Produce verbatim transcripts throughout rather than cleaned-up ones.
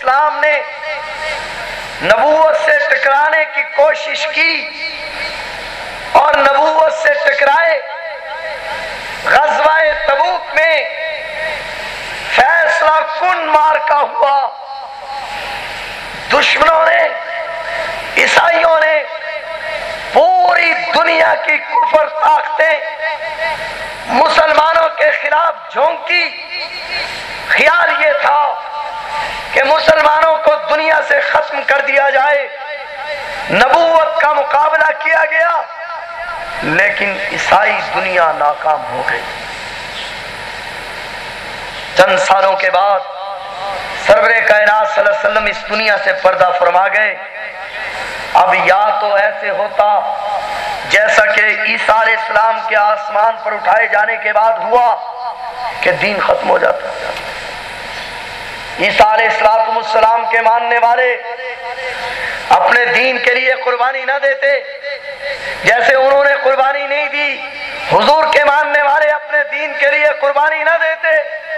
السلام نے نبوت سے ٹکرانے کی کوشش کی اور نبوت سے ٹکرائے. غزوہ تبوک میں فیصلہ کن مارکا ہوا. دشمنوں نے، عیسائیوں نے پوری دنیا کی کفر طاقتیں مسلمانوں کے خلاف جھونکی. خیال یہ تھا کہ مسلمانوں کو دنیا سے ختم کر دیا جائے. نبوت کا مقابلہ کیا گیا لیکن عیسائی دنیا ناکام ہو گئی. چند سالوں کے بعد سرور کائنات صلی اللہ علیہ وسلم اس دنیا سے پردہ فرما گئے. اب یا تو ایسے ہوتا جیسا کہ عیسیٰ علیہ السلام کے آسمان پر اٹھائے جانے کے بعد ہوا کہ دین ختم ہو جاتا. عیسیٰ علیہ السلام کے ماننے والے اپنے دین کے لیے قربانی نہ دیتے جیسے انہوں نے قربانی نہیں دی. حضور کے ماننے والے اپنے دین کے لیے قربانی نہ دیتے،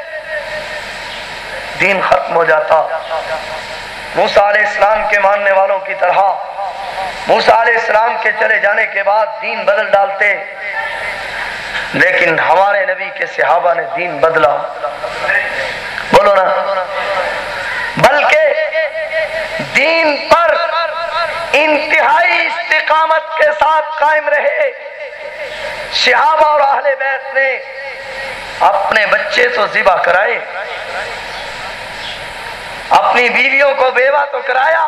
دین ختم ہو جاتا. موسیٰ علیہ السلام کے ماننے والوں کی طرح موسیٰ علیہ السلام کے چلے جانے کے بعد دین بدل ڈالتے، لیکن ہمارے نبی کے صحابہ نے دین بدلا. بولو نا. بلکہ دین پر انتہائی استقامت کے ساتھ قائم رہے. صحابہ اور اہل بیت نے اپنے بچے تو ذبح کرائے، اپنی بیویوں کو بیوہ تو کرایا،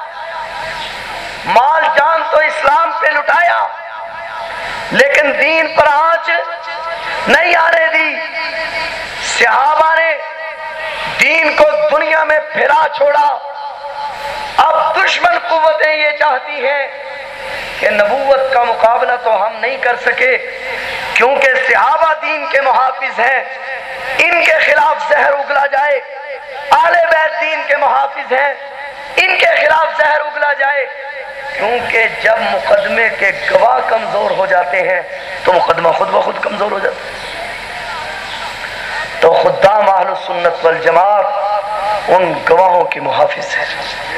مال جان تو اسلام پہ لٹایا، لیکن دین پر آنچ نہیں آنے دی. صحابہ نے دین کو دنیا میں پھیلا چھوڑا. اب دشمن قوتیں یہ چاہتی ہیں کہ نبوت کا مقابلہ تو ہم نہیں کر سکے کیونکہ صحابہ دین کے محافظ ہیں، ان کے خلاف زہر اگلا جائے. اہل بیت دین کے محافظ ہیں، ان کے خلاف زہر اگلا جائے. کیونکہ جب مقدمے کے گواہ کمزور ہو جاتے ہیں تو مقدمہ خود بخود کمزور ہو جاتا ہے. تو خدام اہل سنت والجماعت ان گواہوں کی محافظ ہے.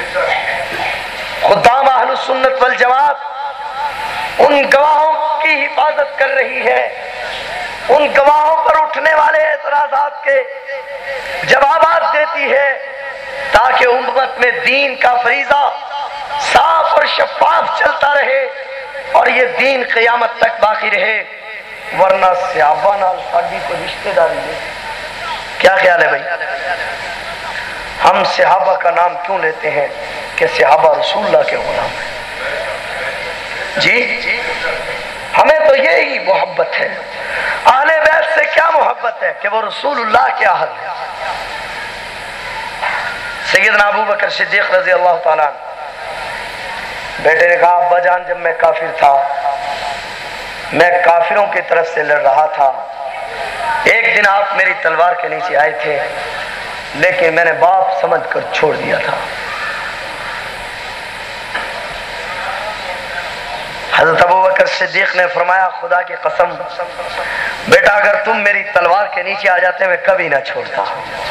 خدام اہل سنت والجماعت ان گواہوں کی حفاظت کر رہی ہے. ان گواہوں پر اٹھنے والے اعتراضات کے جوابات دیتی ہے تاکہ امت میں دین کا فریضہ صاف اور شفاف چلتا رہے اور یہ دین قیامت تک باقی رہے. ورنہ صحابہ نال ساڈی کوئی رشتہ داری نہیں. کیا خیال ہے بھائی؟ ہم صحابہ کا نام کیوں لیتے ہیں کہ صحابہ رسول اللہ کے غلام ہیں. جی ہمیں تو یہی محبت ہے. اہل بیت سے کیا محبت ہے کہ وہ رسول اللہ کے اہل ہیں. سیدنا ابو بکر صدیق رضی اللہ تعالیٰ عنہ بیٹے نے کہا ابا جان جب میں کافر تھا میں کافروں کی طرف سے لڑ رہا تھا، ایک دن آپ میری تلوار کے نیچے آئے تھے لیکن میں نے باپ سمجھ کر چھوڑ دیا تھا. حضرت ابو بکر صدیق نے فرمایا خدا کی قسم بیٹا اگر تم میری تلوار کے نیچے آ جاتے میں کبھی نہ چھوڑتا.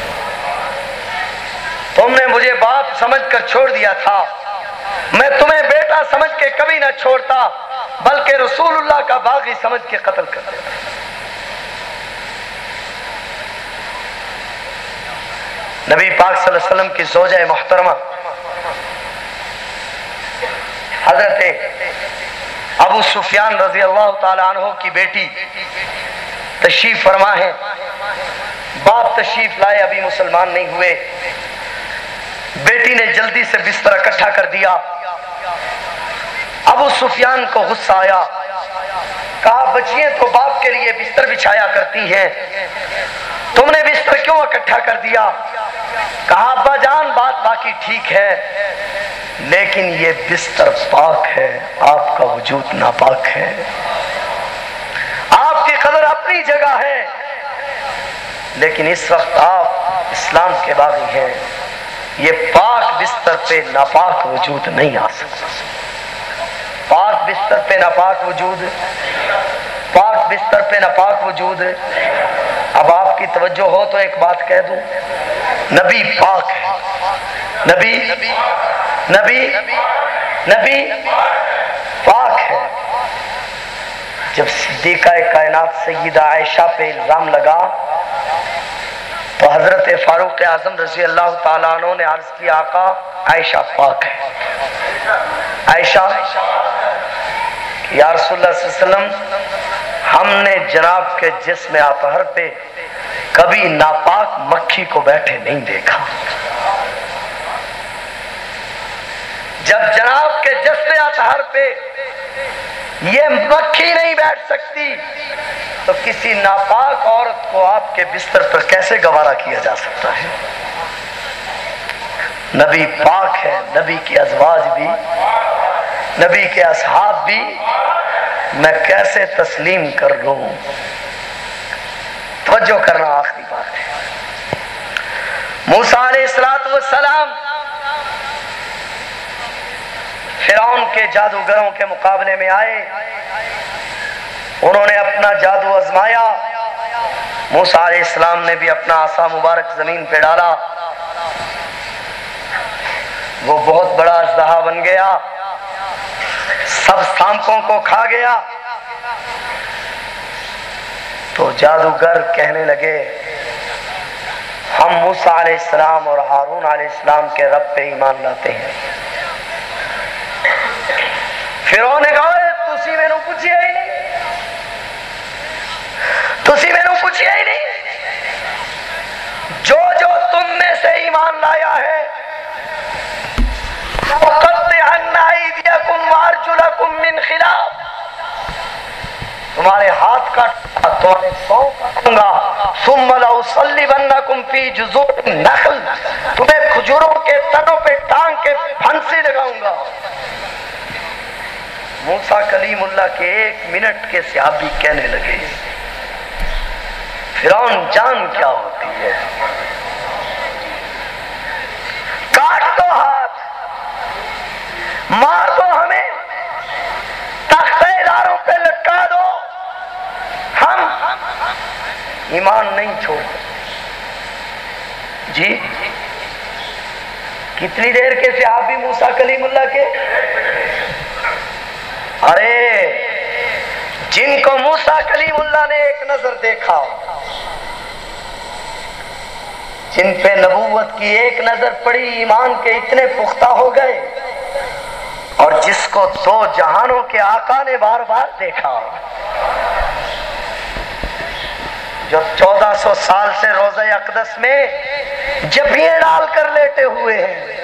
تم نے مجھے باپ سمجھ کر چھوڑ دیا تھا، میں تمہیں بیٹا سمجھ کے کبھی نہ چھوڑتا بلکہ رسول اللہ کا باغی سمجھ کے قتل کر دیتا. نبی پاک صلی اللہ علیہ وسلم کی زوجہ محترمہ حضرت ابو سفیان رضی اللہ تعالی عنہ کی بیٹی تشریف فرما ہے. باپ تشریف لائے ابھی مسلمان نہیں ہوئے. بیٹی نے جلدی سے بستر اکٹھا کر دیا. ابو سفیان کو غصہ آیا، کہا بچیاں تو باپ کے لیے بستر بچھایا کرتی ہیں، تم نے بستر کیوں اکٹھا کر دیا؟ کہا ابا جان بات باقی ٹھیک ہے لیکن یہ بستر پاک ہے، آپ کا وجود ناپاک ہے. آپ کی قدر اپنی جگہ ہے لیکن اس وقت آپ اسلام کے باغی ہیں. یہ پاک بستر پہ ناپاک وجود نہیں آ سکتا. پاک بستر پہ ناپاک وجود پاک بستر پہ ناپاک وجود اب آپ کی توجہ ہو تو ایک بات کہہ دوں، نبی پاک ہے، نبی نبی نبی پاک ہے۔ جب صدیقہ کائنات سیدہ عائشہ پہ الزام لگا تو حضرت فاروق اعظم رضی اللہ تعالیٰ عنہ نے عرض کیا آقا عائشہ پاک ہے، عائشہ یا رسول اللہ صلی اللہ علیہ وسلم ہم نے جناب کے جسم اطہر پہ کبھی ناپاک مکھی کو بیٹھے نہیں دیکھا۔ جب جناب کے جسم اطہر پہ یہ مکھی نہیں بیٹھ سکتی تو کسی ناپاک عورت کو آپ کے بستر پر کیسے گوارا کیا جا سکتا ہے؟ نبی پاک ہے، نبی کے ازواج بھی، نبی کے اصحاب بھی، میں کیسے تسلیم کر لوں؟ توجہ کرنا، آخری بات ہے۔ موسیٰ علیہ الصلوۃ والسلام فرعون کے جادوگروں کے مقابلے میں آئے، انہوں نے اپنا جادو آزمایا، موسیٰ علیہ السلام نے بھی اپنا عصا مبارک زمین پہ ڈالا، وہ بہت بڑا اژدہا بن گیا، سب سانپوں کو کھا گیا۔ تو جادوگر کہنے لگے ہم موسیٰ علیہ السلام اور ہارون علیہ السلام کے رب پہ ایمان لاتے ہیں۔ فرعون نے کہا تسی میں نو پوچھیا ہی نہیں، تسی میں نو پوچھیا ہی نہیں، جو جو تم میں سے ایمان لایا ہے لَأُقَطِّعَنَّ أَيْدِيَكُمْ وَأَرْجُلَكُمْ مِنْ خِلَافٍ، تمہارے ہاتھ کا تمہارے پاؤں کاٹوں گا، ثُمَّ لَأُصَلِّبَنَّكُمْ فِي جُذُوعِ النَّخْلِ، تمہیں کھجوروں کے تنوں پہ ٹانگ کے پھنسی لگاؤں گا۔ موسیٰ کلیم اللہ کے ایک منٹ کے صحابی کہنے لگے فرعون جان کیا ہوتی ہے، کاٹ دو ہاتھ، مار دو ہمیں، تختہ داروں پہ لٹکا دو، ہم ایمان نہیں چھوڑتے۔ جی کتنی دیر کے صحابی موسیٰ کلیم اللہ کے؟ ارے جن کو موسیٰ کلیم اللہ نے ایک نظر دیکھا، جن پہ نبوت کی ایک نظر پڑی، ایمان کے اتنے پختہ ہو گئے، اور جس کو دو جہانوں کے آقا نے بار بار دیکھا، جو چودہ سو سال سے روضہ اقدس میں جبھیاں ڈال کر لیٹے ہوئے ہیں،